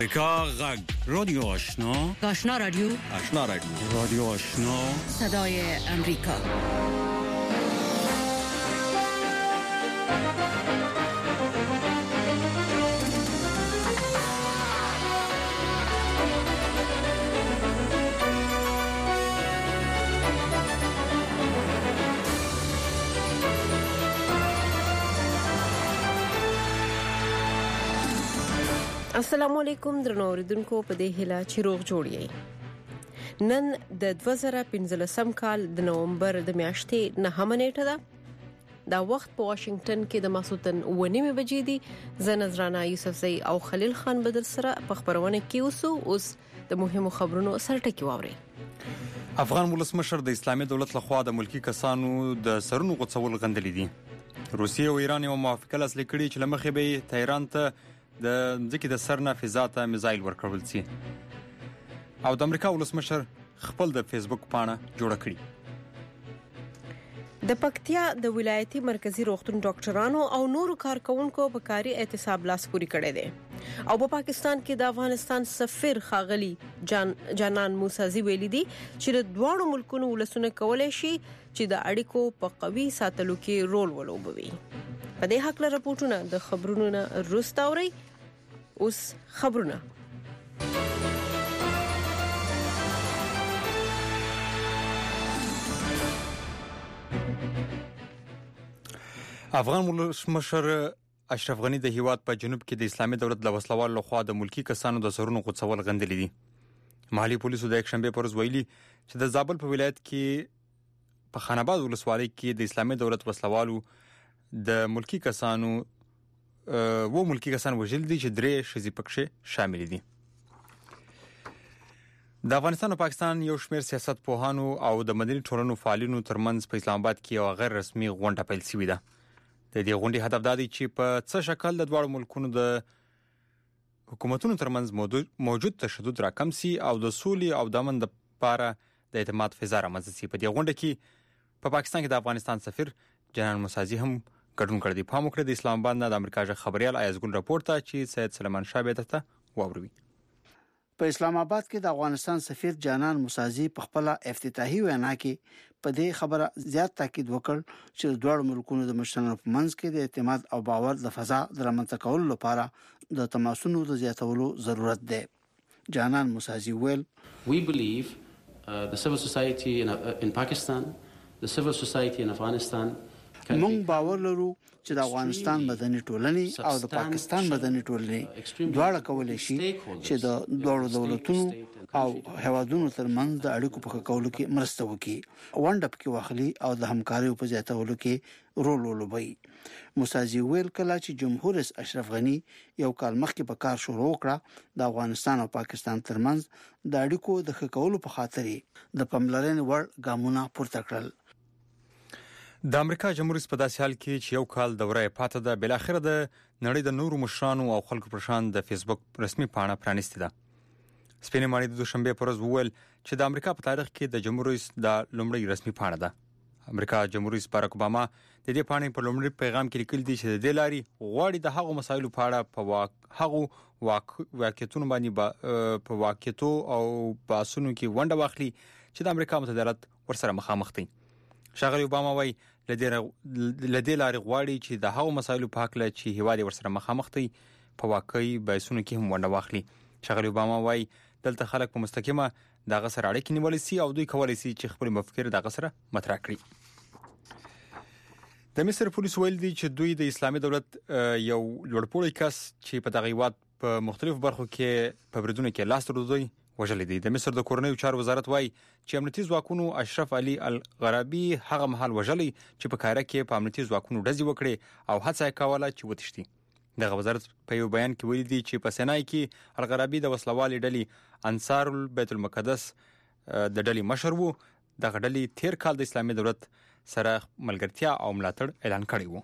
غږ رادیو آشنا رادیو رادیو آشنا صدای امریکا. السلام علیکم درنو اوریدونکو په دې هیله چې روغ جوړی. نن د 2015 کال د نومبر د میاشتې 9 نیټه ده. دا وخت په واشنگټن کې د ماسوتن 9:30 بجې دي. زه نظرانه یوسفزئی او خلیل خان بدر سره په خبرونه کې اوس د مهمو خبرونو سرټکی واوري. افغان ولسمشر د اسلامي دولت لخوا د ملکی کسانو د سرونو غوڅول غندلې دي. روسیه او ایران یو موافقه لاسلیک کړي چې لمخې به تهران ته د ځکه د سرنا فضا ته میزایل ورکول شي. او د امریکا ولسمشر خپل د فیسبوک پاڼه جوړه کړې. د پکتیا د ولایتي مرکزی روغتون ډاکټرانو او نورو کارکونکو په کاري اعتصاب لاس پوری کړی دی. او په پاکستان کې د افغانستان سفیر خاغلی جانان موسازی ویلي دي چې د دوه ملکونو ولسونه کولای شي چې د اړیکو په قوي ساتلو کې رول ولوبوي. په دې حق له راپورټونه د خبرونو نه روستا اوري. اوس خبرونه. افغان ولسمشر اشرف غنی د هیواد په جنوب کې د اسلامي دولت د وسلوال لخوا د ملکی کسانو د سرونو غوڅول غندلې دي. محلي پولیسو د یکشنبه پر ورځ ویلي چې د زابل په ولایت کې په خاناباد ولسوالۍ کې د اسلامي دولت وسلوالو د ملکی کسانو ملکی کسان وژل دي چې درې شذې پکښې شامل دي. د افغانستان او پاکستان یو شمېر سیاست پوهانو او د مدني ټولنو فعالینو ترمنځ په اسلام آباد کې یو غیر رسمي غونډه پیل شوې ده. د دې غونډې هدف دا دی چې په څه شکل د دوه ملکونو د حکومتونو ترمنځ موجود تشدد راکم شي او د سولې او د امن لپاره د اعتماد فضا رامنځته شي. په دې غونډه کې په پاکستان کې د افغانستان سفیر جانان موسازی هم ګډون کړی. په موکره د اسلام آباد نه د امریکا ژغ خبريال ایازګل راپورټ ته چې سید سلیمان شاه به ته واوروي. په اسلام آباد کې د افغانستان سفیر جانان موسازی په خپل افتتاحي وینا کې په دې خبره زیات تاکید وکړ چې د دوه ملکونو د مشترک منځ کې د اعتماد او باور د فضا د رامنځته کولو لپاره د تماسونو د زیاتولو ضرورت دی. جانان موسازی ویل We believe the civil society in Pakistan, the civil society in Afghanistan مونږ باور لرو چې د افغانستان مدني ټولنې او د پاکستان مدني ټولنې دواړه کولای شي چې د دوه دولتونو او هیوادونو ترمنځ د اړیکو په کولو کې مرسته وکړي، ونډه پکې واخلي او د همکارۍ په زیاتولو کې رول ولوبوي. موسازی ویل کله چې جمهور رئیس اشرف غنی یو کال مخکې په کار شروع کړ د افغانستان او پاکستان ترمنځ د اړیکو د ښه کولو په خاطر د پاملرنې وړ ګامونه پورته کړل. د امریکا جمهور رئیس په داسې حال کې چې یو کال دوره پاته ده بل اخر د نړۍ د نورو مشرانو او خلکو پر شان د فیسبوک رسمي پاڼه پرانیسته ده. سپینې ماڼۍ د دوشنبه پر ورځ وویل چې د امریکا په تاریخ کې د جمهور رئیس د لومړی رسمي پاڼه ده. امریکا جمهور رئیس باراک اوباما د دې پاڼې په لومړي پیغام کې لیکل دي چې د دې لاري غواړي د هغو مسایلو په اړه په هغو واقعیتونو باندې په واقعیتو او باسونو کې ونډه واخلي چې د امریکا متدارت ورسره مخامخ دي. ښاغلی اوباما وايي لدې لاري غواړي چې د هغو مسایلو په حق له چې هیواد ورسره مخامخ دي په واقعي بحثونو کې هم ونډه واخلي. ښاغلی اوباما وايي دلته خلک په مستقیمه د غسر اړیکې نیولې سي او دوی کولای شي چې خپل مفکر د غسر مطرح کړي. د مصر پولیس ویل دي چې دوی د اسلامي دولت یو لوړپوړی کس چې په دغه هیواد په مختلفو برخو کې په بریدونو کې لاس درلودي وژل دي. د مصر د کورنیو چارو وزارت وايي چې امنیتي ځواکونو اشرف علي الغرابي هغه مهال وژلي چې په کاره کې په امنیتي ځواکونو ډزې وکړي او هڅه یې کوله چې وتښتي. دغه وزارت په یو بیان کې ویلي دي چې په سینای کې الغرابي د وسلوالې ډلې انصار البیت المقدس د ډلې مشر وو. دغه ډلې تیر کال د اسلامي دولت سره ملګرتیا او ملاتړ اعلان کړی وو.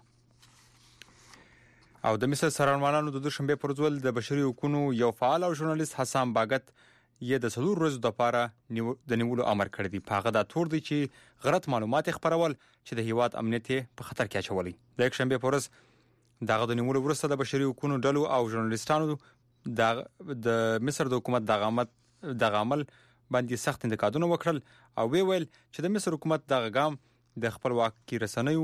او د مصر سرانوالانو د دوشنبه پر ورځ د بشري حقوقو یو فعال او ژورنالیست حسام باغت یې د 4 ورځې لپاره د نیولو امر کړی دی. په هغه دا تور دی چې غلط معلومات خپرول چې د هیواد امنیت په خطر کې اچولي. د یکشنبه پر ورځ دغه د نیولو وروسته د بشري حقوقو ډلو او ژورنالیستانو د مصر د حکومت د عمل باندې سخت انتقادونه وکړل او ویل چې د مصر حکومت د غام د خپلواکي رسنیو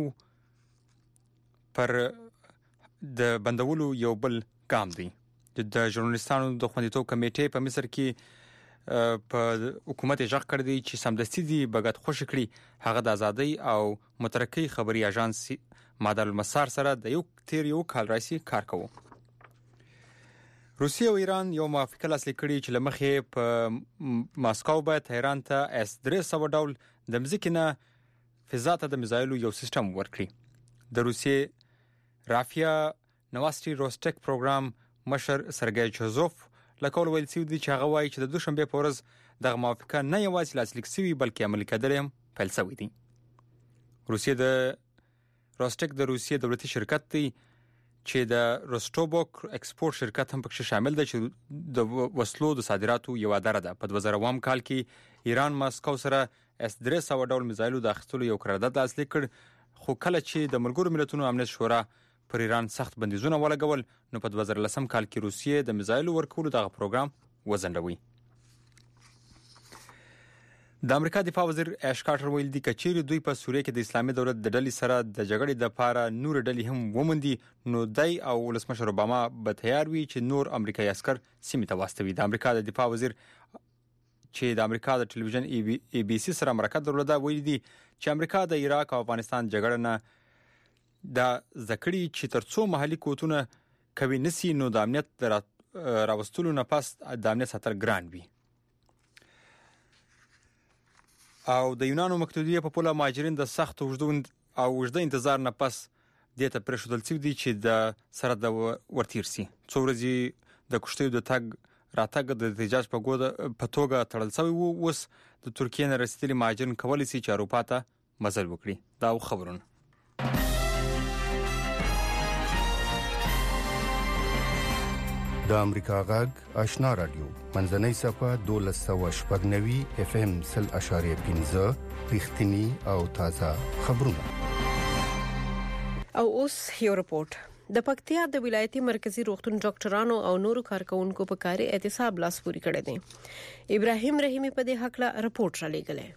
پر د بندولو یو بل ګام دی. د ژورنالیستانو د خوندیتوب کمیټې په مصر کې په حکومت ژغ کړی دی چې سمدستي دی بغت خوشی کړي هغه د ازادۍ او مترقي خبري اژانس مادر المسار سره د یو کال راځي کار کوي. روسیه او ایران یو موافقه لاسلیک کړي چې لمخې په ماسکو به تهران ته S-300 ډول د مزکینه فضا ته د میزایلو یو سیستم ورکړي. د روسیې رافیا نواسټي روسټک پروګرام مشر سرګی چوزوف لکول ویل سی دی چې هغه وایي چې د دوشنبه په ورځ د موافقه نه یوازې لاسلیک شوی بلکې عملي کېدل هم پیل شوی دی. روسیه د روسټک د روسیې دولتي شرکت دی چې د روسټوبوک ایکسپورت شرکت هم پکې شامل دی چې د وسلو د صادراتو یو اداره ده. په 2001 کال کې ایران ماسکو سره S-300 ډول میزایلو د اخیستلو یو قرارداد لاسلیک کړ خو کله چې د ملګرو ملتونو امنیت شورا پر ایران سخت بندیزونه ولګول نو په 2010 کال کې روسیې د میزایلو ورکولو دغه پروګرام وزندوي. د امریکا دفاع وزیر اش کارټر ویل دی چې دوی په سوریه کې د اسلامي دولت د ډلې سره د جګړې د لپاره نور ډلې هم ومندي نو دای او ولسمشر اوباما به تیار وي چې نور امریکایي عسكر سیمې ته واستوي. د امریکا د دفاع وزیر چې د امریکا د ټلویزیون ABC سره مرکه درلوده ویل دی چې امریکا د عراق او افغانستان جګړه نه دا ذکرې چې ترڅو محلي قوتونه کوي نسی نو د امنیت راوستلو نه پس د امنیت ساتل ګران وي. او د یونانو مقتدیه په پوله مهاجرین د سخت وجده انتظار نه پس دته پرېښودل شوی دي چې د سره د ورتیر سي. څو ورځې د کشتیو د تګ راتګ د احتجاج په توګه تړل شوی وو. اوس د ترکیې نه رسیدلي مهاجرین کولی شي چې اروپا ته مزل وکړي. دا خبرونه د امریکا غږ آشنا رادیو منځنۍ صفه 1290 FM 0.15 رښتینی او تازه خبرونه. او اوس یو رپورت. د پکتیا د ولایتي مرکزی روغتون ډاکټرانو او نورو کارکونکو په کاري احتساب لاس پوري کړی دی. ابراهیم رحیمی په دې حق لا رپورت را لېږلی.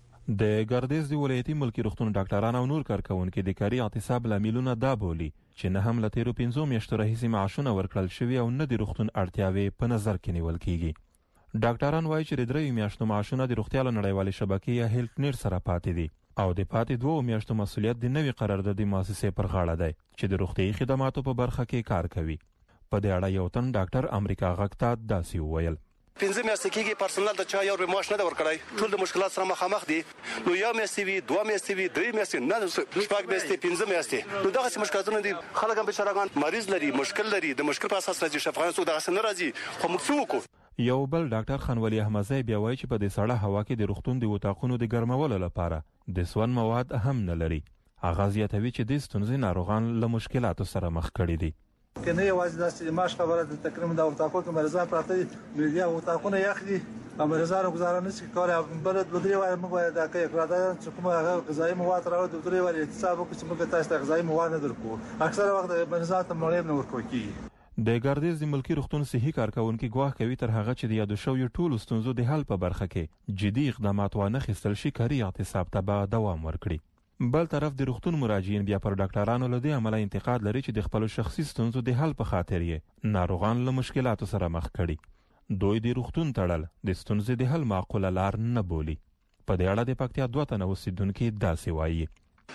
د ګردیز دی ولایتي ملکی روغتون ډاکټرانو او نور کارکونکو د کاري احتساب لاملونه دا بولی چې نه هم لته 15 میاشتو راهیسې معاشونه ورکړل شوی او نه د روغتون اړتیاوې په نظر کې نیول کیږي. ډاکټران وایي چې د 3 میاشتو معاشونه د روغتیا نړیوالې شبکې یا هیلث نت سره پاتې دي او د پاتې 2 میاشتو مسولیت د نوي قراردادي مؤسسې پر غاړه دی چې د روغتي خدماتو په برخه کې کار کوي. په دې اړه یو تن ډاکټر امریکا غږ ته داسې وویل. 15 میاشتې کېږي پرسونل د چا یو معاش نه ورکړای ټول د مشکلات سره مخامخ دي. نو یو میاشتې وي 2 میاشتې وي 3 میاشتې نه 6 میاشتې 15 میاشتې نو دغه مشکلاتونه دي. خلک هم بشراغان مریض لري مشکل لري د مشکل په اساس راځي شفاعت سو دغه نه راځي خو موږ څه وکړو. یو بل ډاکټر خانولی احمدزی بیا وایي چې په دې سړه هوا کې د روغتون د وټاقونو د ګرمولو لپاره د سون مواد هم نه لري. هغه زیاتوي چې د ستونزې ناروغان له مشکلاتو سره مخ کړي دي. کنه یوازې د ماش خبره د تکریم د وټاقو کې مریضان پراته دي میډیا وټاقونه یخ دي مریضان گزارنه نشي کولای. بل د دوی وایي موږ دا کې اقرار چې کومه غذایی مواد راوړو د دوی وایي حساب وکړي چې موږ تاسو ته غذایی مواد نه درکو. اکثره وخت مریضان ته مړیم نه ورکوي کیږي. د ګردیز د ملکی روغتون صحي کارکونکو ګواښ کوي تر هغه چې د یادو شوی ټول ستونزو د حل په برخه کې جدي اقدامات ونه خستل شي کاري احتساب ته به دوام ورکړي. بل طرف د روغتون مراجعین بیا پر ډاکټرانو له دې عمله انتقاد لري چې د خپل شخصي ستونزو د حل په خاطر یې ناروغان له مشکلاتو سره مخ کړي. دوی د روغتون تړل د ستونزې د حل معقوله لار نه بولي. په دې اړه د پکتیا 2 تنه اوسیدونکو داسې وایي.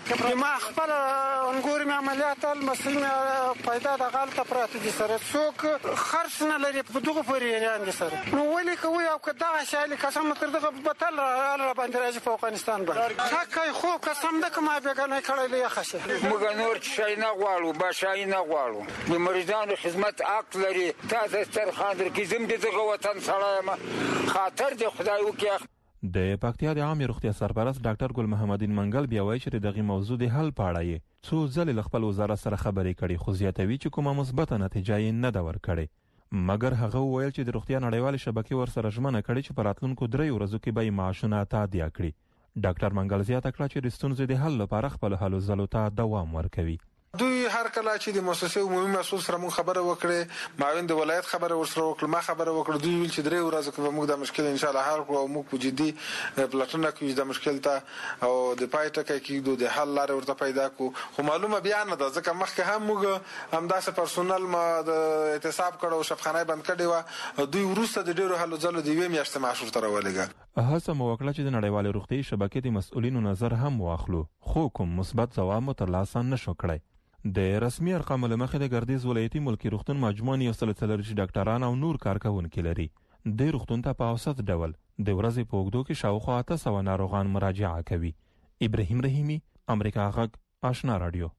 ما خپل انګور مې عملیات المسلمه پیدا د غلطه پراته دي سره څوک خرڅ نه لري په دغه پورې یان دي سره نو ولې کوي او کدا شایل قسم تر دغه بتل را باندې راځي په افغانستان باندې حقای خو قسم د کما بیگانه کړی لې خشه موږ نور شي نه غواړو با شي نه غواړو د مریضانو خدمت حق لري تاسو تر خاطر کې زم دغه وطن سره ما خاطر د خدای وکي. د پکتیا د عامه روغتیا سرپرست ډاکټر ګل محمدین منګل بیا وایي چې دغه موضوع د حل په اړه یې څو ځله خپل وزارت سره خبرې کړي خو زیاتوي چې کومه مثبته نتیجه یې نه ده ورکړې. مګر هغه وویل چې د روغتیا نړیوالې شبکې ورسره ژمنه کړې چې په راتلونکو 3 ورځو کې به معاشونه تادیه کړي. ډاکټر منګل زیاته کړه چې د ستونزې د حل لپاره خپل هلو ځلو ته دوام ورکوي. دوی دوی هر کله چې د مؤسسې عمومي مسؤل سره مون خبره وکړه، معاون د ولایت خبره ورسره وکړه، ما خبره وکړه، دوی ویل چې 3 ورځې کې موږ د مشکل ان شاء الله حل کوو او موږ په جدي پلاتونه کې د مشکل ته او د پای ټکی کې د حل لارې ورته پیدا کو. خو معلومه بیا نه ده ځکه مخکې هم موږ همداسې پرسونل ما د اعتصاب کړو، شفخانه بند کړی و، دوی وروسته د ډیرو هلو ځلو د یوې میاشتې معاش ورته راولېږه. هڅه مو وکړه چې د نړیوالې روغتیايي شبکې د مسؤلینو نظر هم واخلو، خو کوم مثبت ځواب مو ترلاسه نشو کړی. د رسمي ارقامو له مخې د ګردیز ولایتي ملکي روغتون مجموعاً 140 ډاکټران او نور کارکوونکي لري. د روغتون ته په اوسط ډول د ورځې په اوږدو کې شاوخوا 800 ناروغان مراجعه کوي. ابراهیم رحیمی، امریکا غږ، آشنا رادیو.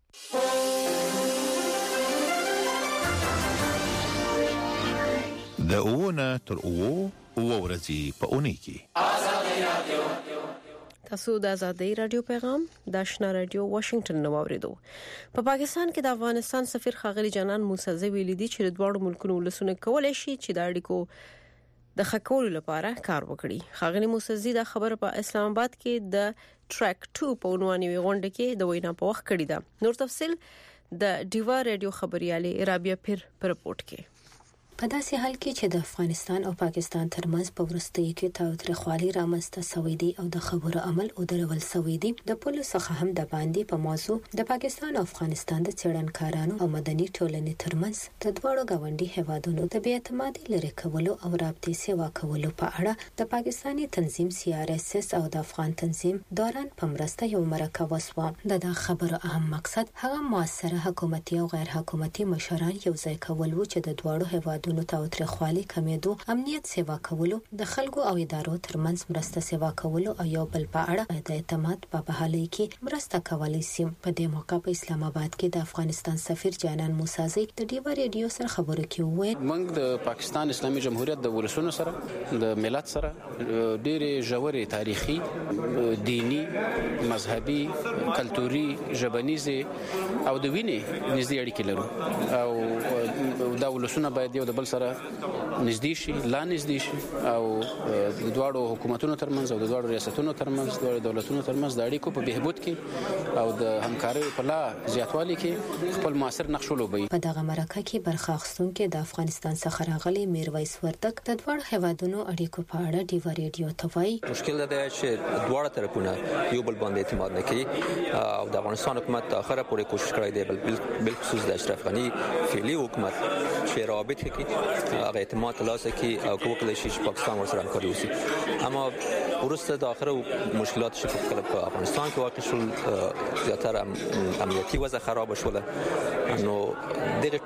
د اوونه تر اوو ورځې په اونۍ کې آزادۍ رادیو. تاسو د آزادۍ رادیو پیغام د آشنا رادیو واشنگټن نو اوریدو. په پاکستان کې د افغانستان سفیر ښاغلي جانان موسیزي ویلي دي چې د دوړو ملکونو ولسونه کولای شي چې د اړیکو د خکولو لپاره کار وکړي. ښاغلي موسیزي دا خبره په اسلام آباد کې د ټریک 2 په عنوان غونډه کې د وینا په وخت کړی ده. نور تفصيل د ډیوا رادیو خبريالي رابعه پیر په رپورت کې. په داسې حال کې چې د افغانستان او پاکستان ترمنځ په وروستیو کې تاوتریخوالي رامنځته شوې دي او د خبرو عمل او درول شوې دي، د پولیسو څخه هم د باندې په موضوع د پاکستان او افغانستان د څېړنکارانو او مدني ټولنې ترمنځ د دوړو غونډي هیوادونو د بې اعتمادۍ لري کولو او رابطې سیوا کولو په اړه د پاکستاني تنظیم CRSS او د افغان تنظیم دوران په مرسته یو مرکه وسوه. د خبرو اهم مقصد هغه موثره حکومتي او غیر حکومتي مشران یو ځای کول و چې د دوړو هیوادونو تاوتریخوالي کمیدو، امنیت سیوا کولو، د خلکو او ادارو ترمنځ مرسته سیوا کولو او یو بل په اړه د اعتماد په بحالۍ کې مرسته کولای شي. په دې موقع په اسلام آباد کې د افغانستان سفیر جانان موسیزي د ډیوا رادیو سره خبرو کې وویل موږ د پاکستان اسلامي جمهوریت د ولسونو سره د ملت سره ډېرې ژورې تاریخي، دینی، مذهبي، کلتوري، ژبنیزه او د وینې نږدې اړیکې لرو او دا ولسونه باید یو د بل سره نږدې شي، لا نږدې شي او د دواړو حکومتونو ترمنځ او د دواړو ریاستونو ترمنځ، د دواړو دولتونو ترمنځ د اړیکو په بهبود کې او د همکارۍ په لا زیاتوالي کې خپل موثر نقش ولوبوي. په دغه مرکه کې برخه اخیستونکو د افغانستان څخه راغلي میرویس وردک د دواړو هیوادونو اړیکو په اړه ډیوا رادیو ته وایي مشکل ده چې دواړه طرفونه یو بل باندې اعتماد نه کوي او د افغانستان حکومت تر اخره پورې کوشش کړی دی بل خصوص د اشرف غنی فعلی حکومت چې رابط کوي هغه اعتماد ترلاسه کړي او کولی شي چې پاکستان ورسره همکاري وکړي. اما ورسته د اخره مشکلات چې په افغانستان کې واقع شول، زیاتره امنیتي وضع خراب شول، نو دغه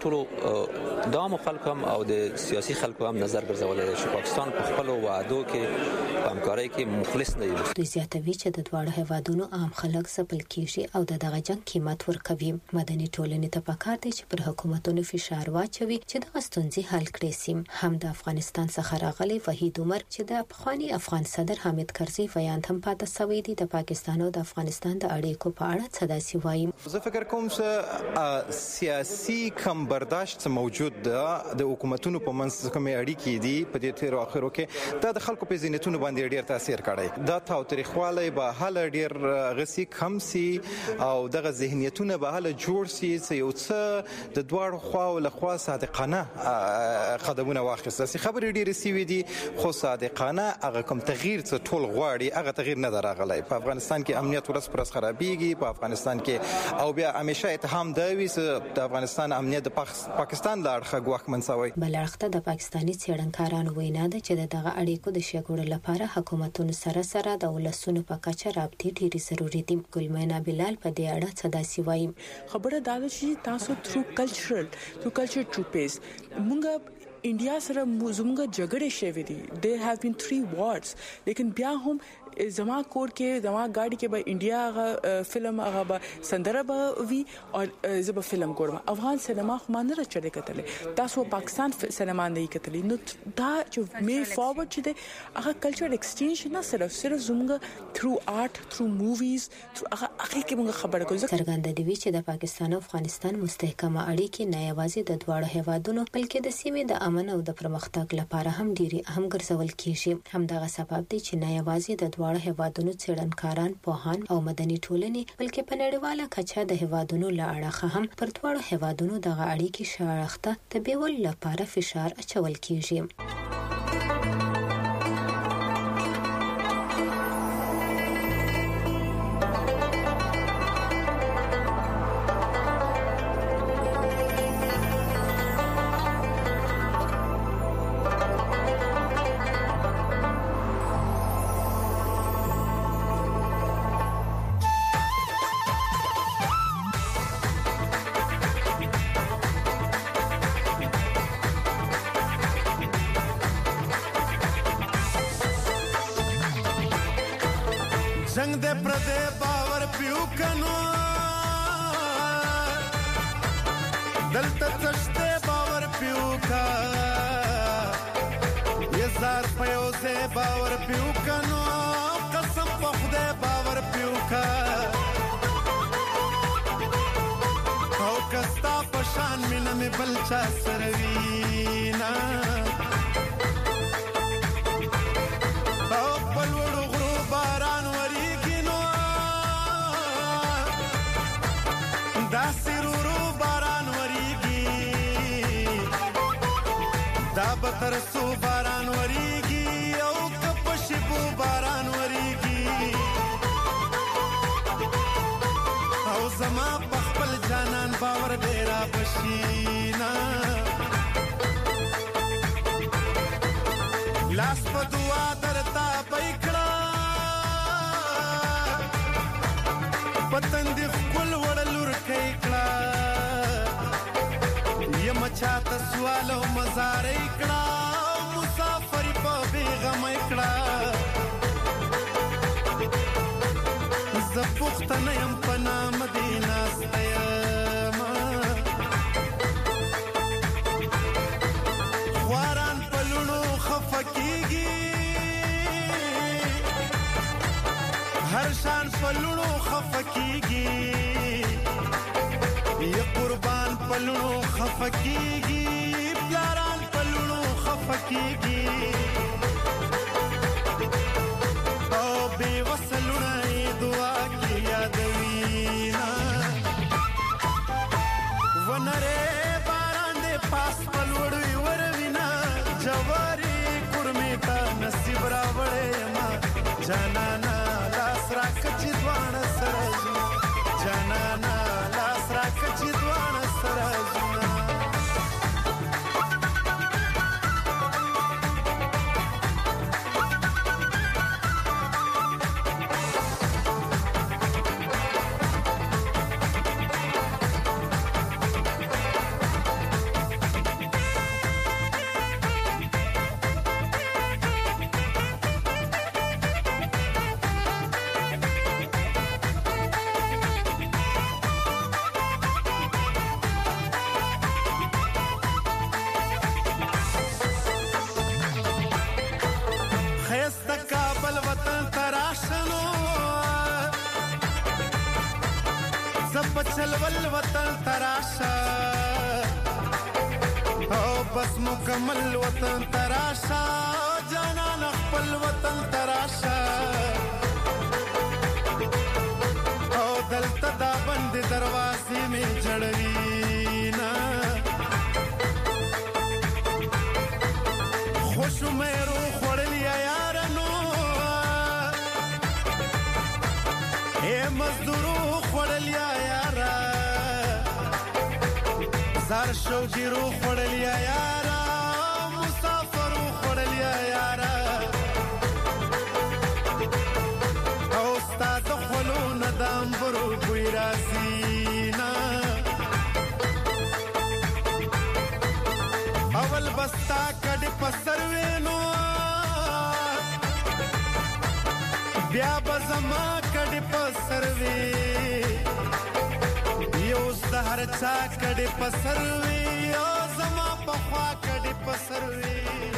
ټول د خلکو هم او د سیاسي خلکو هم نظر ګرځولای چې پاکستان په خپل وعدو کې په همکارۍ کې مخلص نه دی. دوی زیاتوي چې د دواړو هیوادونو عام خلک ځپل کیږي او دغه جنگ قیمت ورکوي. مدني ټولنې ته پکار دی چې پر حکومتونو فشار واچوي چې د ستونزې حل کړي. سیم هم د افغانستان څخه راغلي وحید عمر چې د افغاني افغان صدر حامد کرزي ویاند هم پاتې شوی دی د پاکستان او د افغانستان د اړیکو په اړه څه داسې وایي. زه فکر کوم چې سیاسي کم برداشت موجود ده د حکومتونو په منځ کې اړیکې دي په دې تیر اخرو کې د خلکو په ذهنیتونو باندې ډیر تاثیر کړی. دا تاوتریخوالی به حل ډیر غسی کم سي او دغه ذهنیتونه به حل جوړ سي چې یو څه د دوړ خوا او لخوا صادقانه قدمونه واخیستل سي. خبرې ډیرې سوي دي خو صادقانه هغه کوم تغییر څه ټول غواړي هغه تغییر نه راغلی. په افغانستان کې امنیت ورځ پر ورځ خرابېږي په افغانستان کې او بیا همیشه اتهام دی چې د افغانستان امنیت د پاکستان له اړخه ګواښمن شوی. بل اړخ د پاکستاني څېړنکارانو وینا ده چې دغه اړیکو د شګوړو لپاره حکومتونو سره د ولسونو په کچه رابطې ډېرې ضروري دي. ګلمینا بلال په دې اړه څه داسې وایي. خبره دا ده چې تاسو تھرو کلچر ټروپیز مونږ انډیا سره زموږ جګړې شوې دي. there have been 3 wars لیکن بیا هم زما کور کې زما گاډي کې به انډیا غا فلم هغه به سندره به وی او زه به فلم ګورم. افغان سینما خو ما نه راچړې کتلې، تاسو پاکستان سینما نه کتلې. نو دا چې می فارورډ چې د هغه کلچر ایکسچینج نه صرف زموږ تھرو آرټ تھرو موویز تھرو هغه کې موږ خبره کوو. څرګنده دی چې د پاکستان او افغانستان مستحکمه اړیکې نه یوازې د دواړو هیوادونو بلکې د سیمې د امن او د پرمختګ لپاره هم ډېری اهم ګرځول کیږي. همدغه سبب دی چې نه یوازې د دواړو هیوادونو څېړنکاران، پوهان او مدني ټولنې بلکې په نړیواله کچه د هیوادونو له اړخه هم پر دواړو هیوادونو دغه اړیکې شاړخته د بیولو لپاره فشار اچول کیږي. जंग दे प्रदे बावर पियो कनो दलत तश्ते बावर पियो का ये जार पयो से बावर पियो कनो कसम पखदे बावर पियो का او कस्ता पशान मिन में बलचा सरवीना او पलवड़ो غرو باران دا سرورو باران وریگی دا بترسو باران وریگی او کپشبو باران وریگی او زما پخپل جانان باور ډیرا بشینا لاس په دعا درتا پېکړه پتن دی خپل وړلور کېکړه یم چاته سوال او مزار کړه مسافر په بیغم کړه ز پختنه يم په نام مدینه ستایما خواران پلونو خفکیږي هر شان پلونو خفکیږي یہ قربان پلونو خفکیږي پلاران پلونو خفکیږي او بے وصلونه دعا کی یادوینا ونره باران دے پاس پلوړوي وروینا جواری کورمیتا نصیب راوړې ما جانانا لاس راکچ دوان سرجنا جانانا لاس راکچ دوان سرجنا चलवल वतन तराशा او بس مکمل وطن تراشا جانا نخپل وطن تراشا او دلته دا بند دروازې می جړوینا خوش مې روح وړلیا یارانو اے مزدورو وړلیا یارا زار شو جیرو وړلیا یارا مسافر وړلیا یارا او استاد خلو ندم برو کوی راسینا اول بستا کډ پسروینو بیا بزما کډ پسروي یو سحر چا کډ پسروي او زما پخوا کډ پسروي.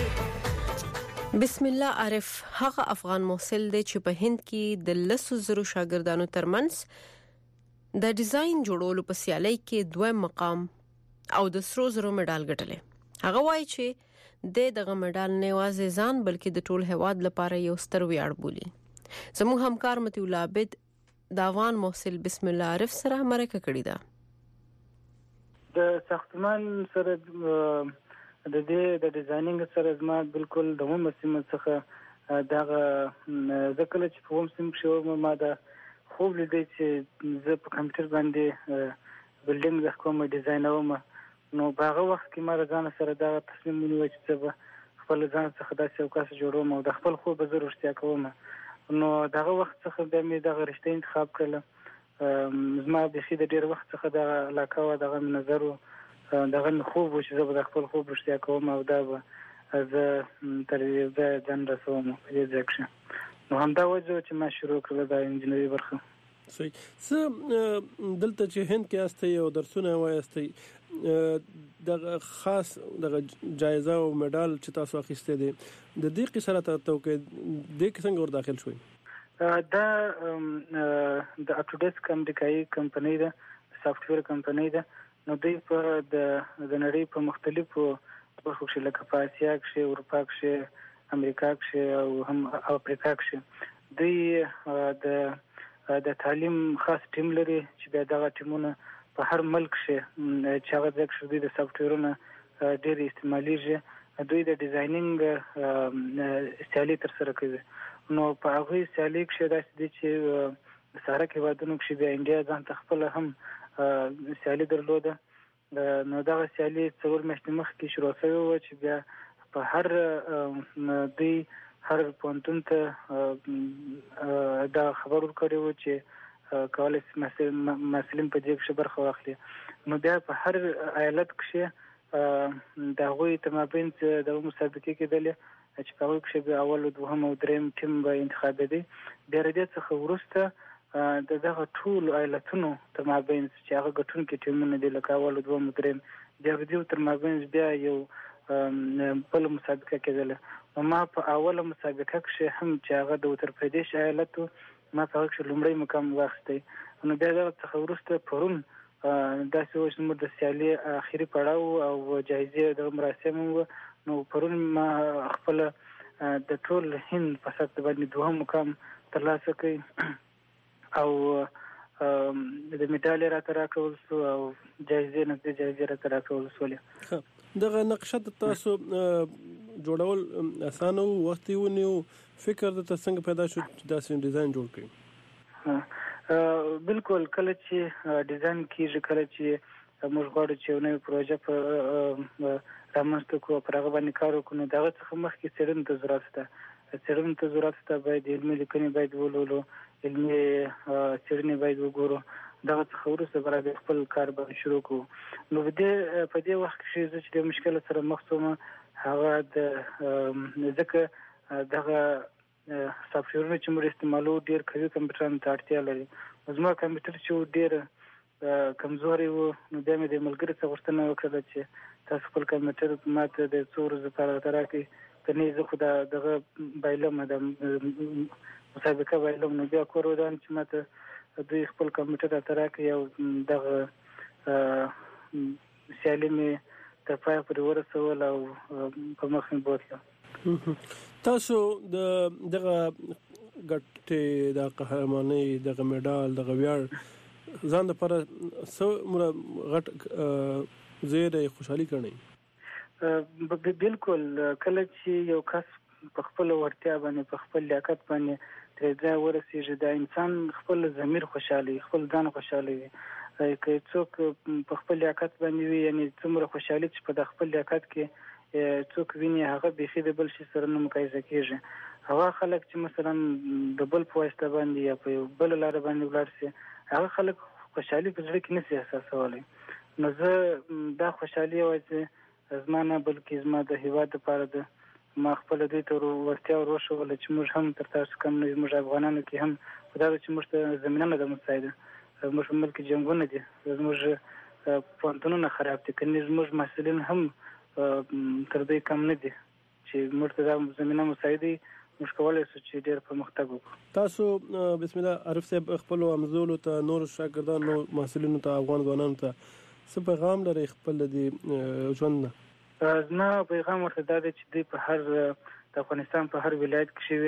بسم الله عارف هغه افغان محصل دی چې په هند کې د 100,000 شاګردانو ترمنځ د ډیزاین جوړولو په سیالۍ کې دویم مقام او د 100,000 مډال ګټلې. هغه وایي چې دغه مډال نه یوازې ځان بلکې د ټول هیواد لپاره یو ستر ویاړ بولي. زموږ همکار متي الله عابد د افغان محسن بسم الله عارف سره مرکه کړې ده. د ساختمان سره د دې د ډیزاینینګ سره زما بالکل د هم سیمه څخه دغه ځکه چې په هم سیمه شو ما دا خوب لیدل چې زه په کمپیوټر باندې بلډینګ د کوم ډیزاینوم نو هغه وخت کې ما ځان سره دا تصمیم ونیو چې زه خپل ځان څخه داسې یو کس جوړوم او د خپل خوب به زه رښتیا کوم. نو دغه وخت څخه د مې دغه رښتیا انتخاب کړل. زما بخي د ډیر وخت څخه د علاقه او دغه نظر دغه خوب چې زه به خپل خوب رښتیا کوم او دا به زه تر دې ځان رسوم په دې ځای کې. نو همدا وجه چې ما شروع کړل د انجینری برخه. صحیح. دلته چې هند کې استي او درسونه وایستي د خاص د جایزه او مډال چې تاسو اخیسته دي د دې قصه ته توګه د څنګه ور داخل شوي؟ دا د اټوډیسک امریکایي کمپنۍ ده، سافټویر کمپنۍ ده. نو دوی په د نړۍ په مختلفو برخو کې لکه په اسیا کې، اروپا کې، امریکا کې او هم افریقا کې دوی د تعلیم خاص ټیم لري چې دغه ټیمونه په هر ملک کې چې هغه ځکه دوی د سافټویرونو ډېر استعماليږي. دوی د ډیزاینینګ سیالي تر سره کوي. نو په هغه سیالي کې داسې دي چې ساره کې وادونو کې د انډیا ځان تخپل هم سیالي درلوده. نو دا سیالي څور مخکې مخکې شروع شوی و چې بیا په هر دوی هر پونتون ته دا خبر ورکړی و چې کولای شي مسلم په دې کې برخه واخلي. نو بیا په هر ایالت کې دا غوي تمابین د مسابقې کې دلې چې په هغه کې به اول او دوهم او دریم ټیم به انتخاب دي. بیا دې څخه ورسته دغه ټول ایالتونو تمابین چې هغه ګټون کې ټیمونه دي لکه اول او دوهم او دریم بیا دې تر مابین بیا یو بل مسابقه کې دلې. ما په اوله مسابقه کې هم چې هغه د اتر پردیش ایالت ما په هغه کې لومړی مقام واخیستی. نو بیا دا څخه ورسته پرون داسې و چې موږ د سیالي اخري پړاو او جایزې د مراسم و. نو پرون ما خپل د ټول هند په سطح باندې دوهم مقام ترلاسه کړ او د میډال راته راکول شو او جایزې راته راکول شولې. دغه نقشه تاسو جوړول اسانه وخت ونیو فکر د څنګه پیدا شو چې داسې ډیزاین جوړ کړئ؟ بالکل کله چې ډیزاین کیږي کله چې موږ غواړو چې یو نوی پروژه رامنځته کړو پر هغه باندې کار وکړو نو دغه څخه مخکې څېړنې ته ضرورت شته. باید علمي لیکنې باید ولولو، علمي څېړنې باید وګورو. دغه څخه وروسته به خپل کار باندې شروع کړو. نو په دې وخت کې چې د مشکل سره مخ شوم هغه ځکه دغه سافټویرونه چې موږ استعمالو ډېر قوي کمپیوټرانو ته اړتیا لري. زما کمپیوټر چې ډېر کمزوري و نو بیا مې د ملګري څخه غوښتنه وکړه چې تاسو خپل کمپیوټر ماته د څو ورځو لپاره راکړئ کني زه خو دغه بایلم د مسابقه بایلم. نو بیا کور ودان چې ماته دوی خپل کمپیوټر راکړي او دغه سیالي مې تر پای پورې ورسول او په مخ مې بوتلم. تاسو دغه ګټې د قهرمانۍ دغه میډال دغه ویاړ ځان لپاره څو غټ زیری خوشحالي کړئ؟ بالکل کله چې یو کس په خپل ورتیا باندې په خپل لیاقت باندې تر ځای ورسیږي دا انسان خپل ضمیر خوشحالي خپل ځان خوشحالي وي. که څوک په خپل لیاقت باندې وي یعنی څومره خوشحالي چې په خپل لیاقت کې څوک ویني هغه بيخي د بل شي سره نه مقایسه کیږي. هغه خلک چې مثلا د بل په واسطه باندې یا په بل لار باندې ولاړ شي هغه خلک خوشحالي په ځړ کې نه سي احساسولای. نو زه دا خوشحالي وایي زمانه بلکې زما د هیواد لپاره ده. ما خپل دوی ته ورتیا وروښول چې موږ هم تر تاسو کم نه موږ افغانانو کې هم خدای چې موږ ته زمينه نه ده مساعده. موږ ملک جنگونه دي، موږ پونتونونه خراب دي، کني موږ مسؤلین هم تر دې کم نه دي چې موږ ته زمينه مساعده موږ کولای شو چې ډېر پرمختګ وکړو. تاسو بسم الله عارف صاحب خپل امزولو ته نور شاګردانو مسؤلینو ته افغان ځوانانو ته څه پیغام لري خپل د ژوند نه؟ زما پیغام ورته دا دی چې دوی په هر د افغانستان په هر ولایت کې شوی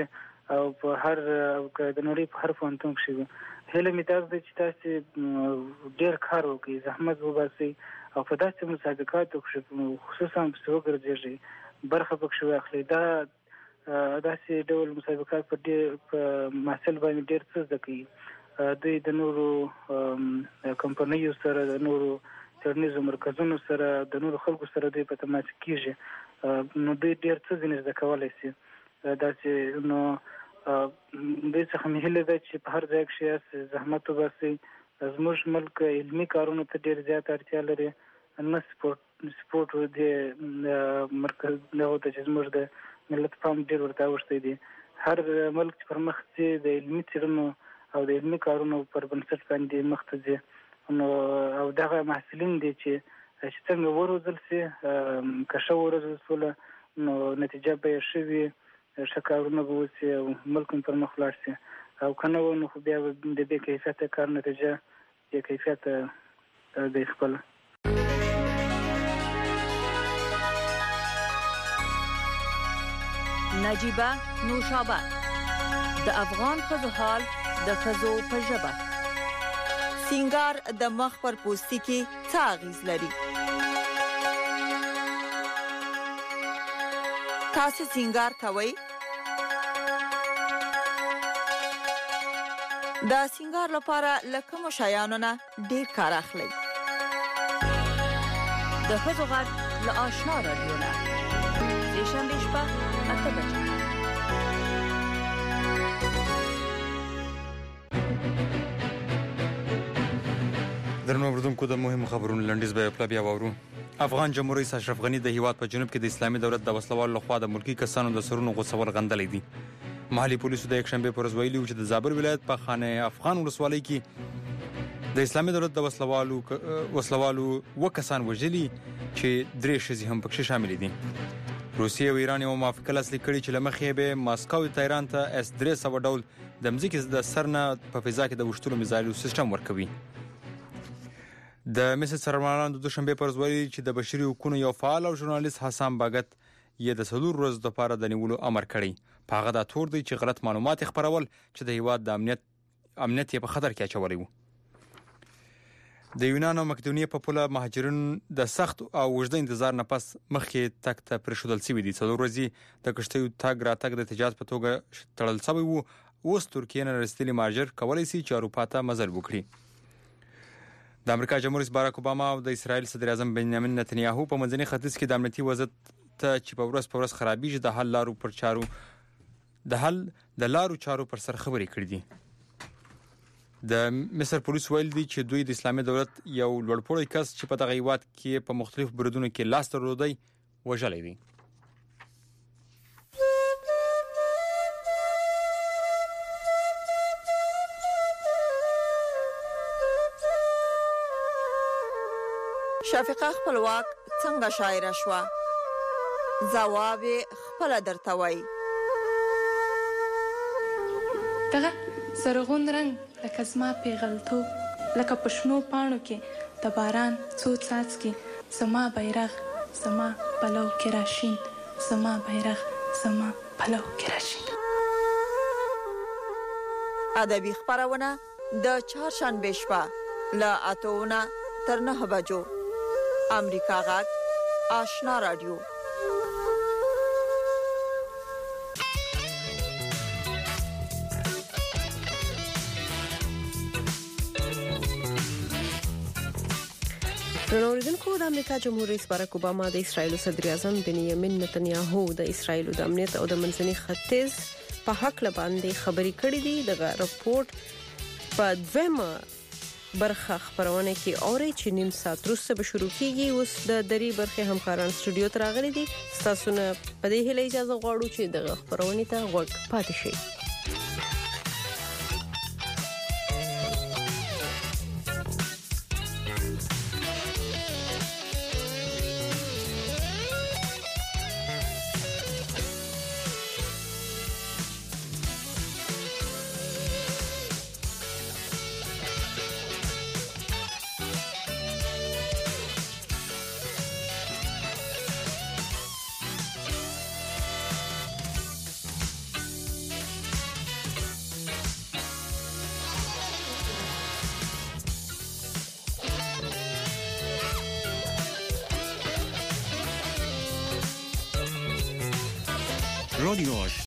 او په هر د نړۍ په هر پوهنتون کې هله می تاسو چې تاسو ډیر کار وکړي زحمت وباسي او په داسې مسابقاتو کې خصوصا په وګرځي برخه پکې واخلي دا داسې ډول مسابقات په محصل باندې ډیر څه ځکه دوی د نورو کمپنیو سره د نورو څېړنیزو مرکزونو سره د نورو خلکو سره دوی په تماس کېږي نو دوی ډیر څه ځینې زده کولی شي داسې نو دوی څخه مې هیله ده چې په هر ځای کې زحمت وباسي زموږ ملک علمي کارونو ته ډیر زیات اړتیا لري نه سپورټ د مرکز دغه ته چې زموږ د ملت پام ډیر ورته اوښتی دی هر ملک چې پر مخ ځي د علمي څېړنو او د علمي کارونو پر بنسټ باندې مخ ته ځي نو او دغه محصلین دي چې څنګه وروزل شي که ښه وروزل شول نو نتیجه به یې ښه وي ښه کارونه به وشي او ملک هم پر مخ ولاړ شي او که نه نو خو بیا به د بې کیفیته کار نتیجه بې کیفیته دی خپله نجیبه نوشابه د افغان ښځو حال د ښځو په ژبه سینګار د مخ پر پوستکي څه اغیز لري تاسو سینګار کوئ د سینګار لپاره لکه مشایانو نه ډیر کار اخلي د ښځو غږ له آشنا رادیو نه سه‌شنبه شپه 8 بجې درنو اوریدونکو د مهمو خبرونو لنډیز به خپل بیا وورو افغان جمهور رئیس اشرف غنی د هیواد په جنوب کې د اسلامي دولت د وسلوالو لخوا د ملکی کسانو د سرونو غوڅول غندلې دي محلي پولیسو د یک شنبه پر ورځ ویلي چې د زابل ولایت په خانه افغان ولسوالۍ کې د اسلامي دولت د وسلوالو وکسان وژلي چې درې شذي هم پکې شامل دي روسیه او ایران یو موافقه لاسلیک کړي چې لمخې به ماسکو تهران ته S-300 ډول د مځکې د سرنه په فضا کې د وشتلو میزایلو سیستم ورکوي د مصر سرمایدارانو د دوشنبه پر ورځ ویلي چې د بشري حقوقو یو فعال او ژورنالیست حسام باګت یې د 4 ورځې لپاره د نیولو امر کړی په هغه دا تور دی چې غلط معلومات خپرول چې د هیواد د امنیت په خطر کې اچولي وو د یونان او مقدونیې په پوله مهاجرین د سخت او وژد انتظار نه پس مخکې تک ته پرشودل شوی دي 4 ورځې د کشتیو تګ راتګ د تجارت په توګه تړل شوی وو اوس ترکیه نه رسېدلي مهاجر کولای شي چې اروپا ته مزل وکړي د امریکا جمهور رئیس باراک اوباما او د اسرایل صدر اعظم بنیامین نتنیاهو په منځني ختیځ کې د امنیتي وضعیت ته چې په ورځ خرابېږي د لارو چارو پر سر خبرې کړې دي د مصر پولیس ویل دي چې دوی د اسلامي دولت یو لوړپوړی کس چې په دغه هیواد کې په مختلفو بریدونو کې لاس درلودی وژلی دی شفیقه خپلواک څنګه شاعره شوه ځواب خپل درته وای دغه سرغون رنگ لکه زما پیغلتوب لکه پښنو پاڼو کې د باران څو څاڅکي زما بیرغ زما پلو کې راشین زما بیرغ زما پلو کې راشین ادبي خبرونه د چهارشنبه شپه له 8 تر 9 بجو امریکا غږ آشنا رادیو نوریدونکو د امریکا جمهور رئیس باراک اوباما د اسرایل صدر اعظم بنیامین نتنیاهو د اسرایل د امنیت او د منځني ختیځ په حق باندې خبري کړې دي د راپورټ په دویمه برخه خبرونه کې اوري چې نیم ساعت وروسته به شروع کیږي اوس د درې برخه همکاران سټوډیو ته راغلي دي تاسو نه په دې هله اجازه غواړو چې د خبرونه ته غوږ پاتې شئ رادیو